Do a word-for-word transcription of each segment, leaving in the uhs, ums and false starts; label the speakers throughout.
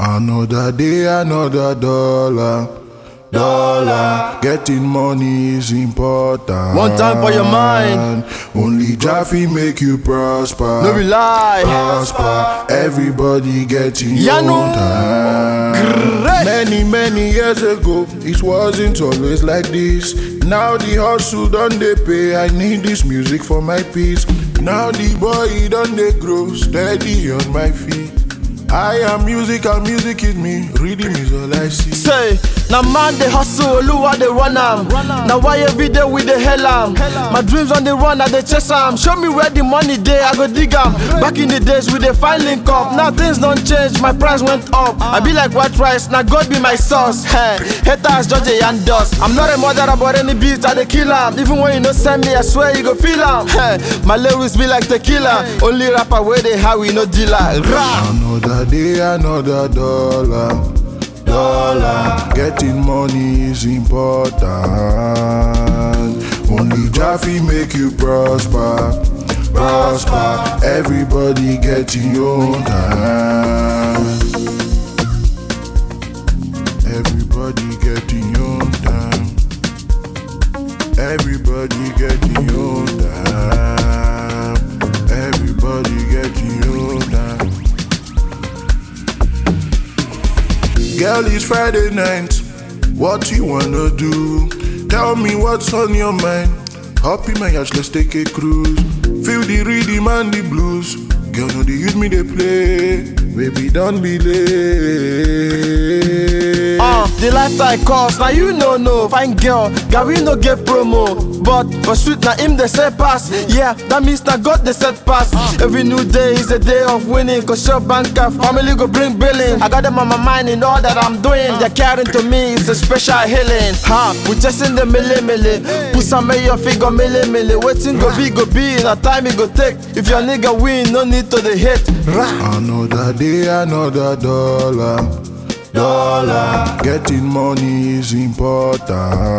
Speaker 1: Another day, another dollar. Dollar, getting money is important.
Speaker 2: One time for your mind.
Speaker 1: Only Jaffe make you prosper.
Speaker 2: No be lie.
Speaker 1: Prosper, everybody getting your
Speaker 2: Yano.
Speaker 1: own time.
Speaker 2: Great.
Speaker 1: Many, many years ago, it wasn't always like this. Now the hustle done they pay. I need this music for my peace. Now the boy done they grow steady on my feet. I am music and music is me. Rhythm is all I see.
Speaker 2: Say, now man they hustle, Oluwa they run am. Now why every day we dey hell am? My dreams on the run, I they chase am. Show me where the money dey, I go dig am. Back in the days we dey find link up. Now things don't change, my price went up. I be like white rice, now God be my sauce. Hey, haters judge a and dust. I'm not a mother about any beats, I dey kill am. Even when you no send me, I swear you go feel am. Hey, my lyrics be like tequila. Only rapper where they how we no dealer. Rah!
Speaker 1: Another day, another dollar. Dollar, getting money is important. Only Jaffe make you prosper. Prosper, everybody getting your own time. Everybody getting your own time. Everybody getting your own time. Everybody getting your own time. Girl, it's Friday night. What you wanna do? Tell me what's on your mind. Hop in my yacht, let's take a cruise. Feel the rhythm and the blues. Girl, no, they use me, they play. Baby, don't be late.
Speaker 2: Uh, the lifestyle cost, now you know no. Fine girl, Gary no get promo. But for sweet, now him they say pass. Yeah, that means now God they set pass. Every new day is a day of winning. Cause your banker, family go bring billing. I got them on my mind in all that I'm doing. They're caring to me, it's a special healing. Ha, we chasing the milli milli. Put some of your figure milli milli. Waiting go be, go be, in a time it go take. If your nigga win, no need to the hit. Rah.
Speaker 1: Another day, another dollar. Dollar, getting money is important.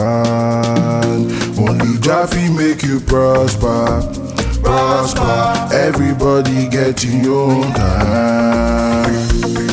Speaker 1: Only Jaffe make you prosper. Prosper, everybody getting your own time.